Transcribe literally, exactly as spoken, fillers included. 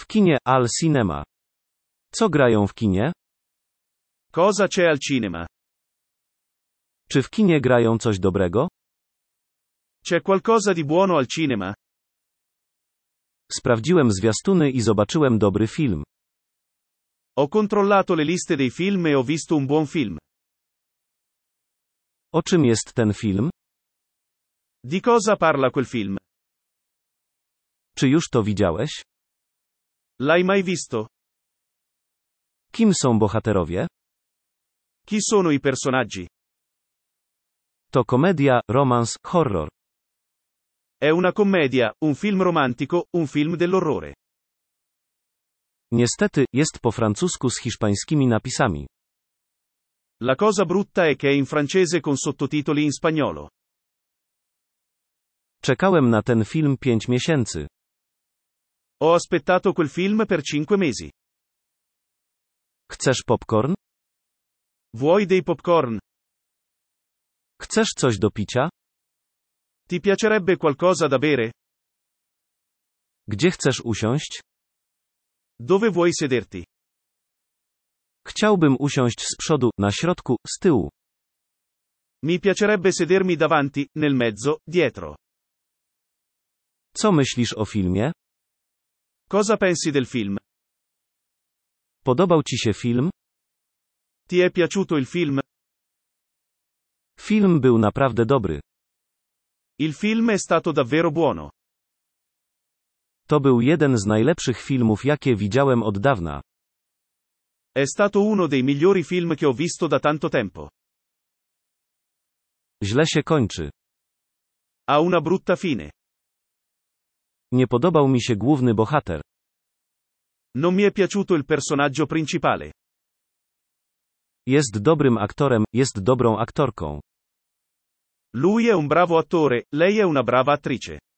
kinie, al cinema. Co grają w kinie? Cosa c'è al cinema? Czy w kinie grają coś dobrego? C'è qualcosa di buono al cinema? Sprawdziłem zwiastuny i zobaczyłem dobry film. Ho controllato le liste dei film e ho visto un buon film. O czym jest ten film? Di cosa parla quel film? Czy już to widziałeś? L'hai mai visto? Kim są bohaterowie? Chi sono i personaggi? To komedia, romans, horror. È una commedia, un film romantico, un film dell'orrore. Niestety, jest po francusku z hiszpańskimi napisami. La cosa brutta è che è in francese con sottotitoli in spagnolo. Czekałem na ten film pięć miesięcy. Ho aspettato quel film per cinque mesi. Chcesz popcorn? Vuoi dei popcorn? Chcesz coś do picia? Ti piacerebbe qualcosa da bere? Gdzie chcesz usiąść? Dove vuoi sederti? Chciałbym usiąść z przodu, na środku, z tyłu. Mi piacerebbe sedermi davanti, nel mezzo, dietro. Co myślisz o filmie? Cosa pensi del film? Podobał ci się film? Ti è piaciuto il film? Film był naprawdę dobry. Il film è stato davvero buono. To był jeden z najlepszych filmów, jakie widziałem od dawna. È stato uno dei migliori film che ho visto da tanto tempo. Źle się kończy. Ha una brutta fine. Nie podobał mi się główny bohater. Non mi è piaciuto il personaggio principale. Jest dobrym aktorem, jest dobrą aktorką. Lui è un bravo attore, lei è una brava attrice.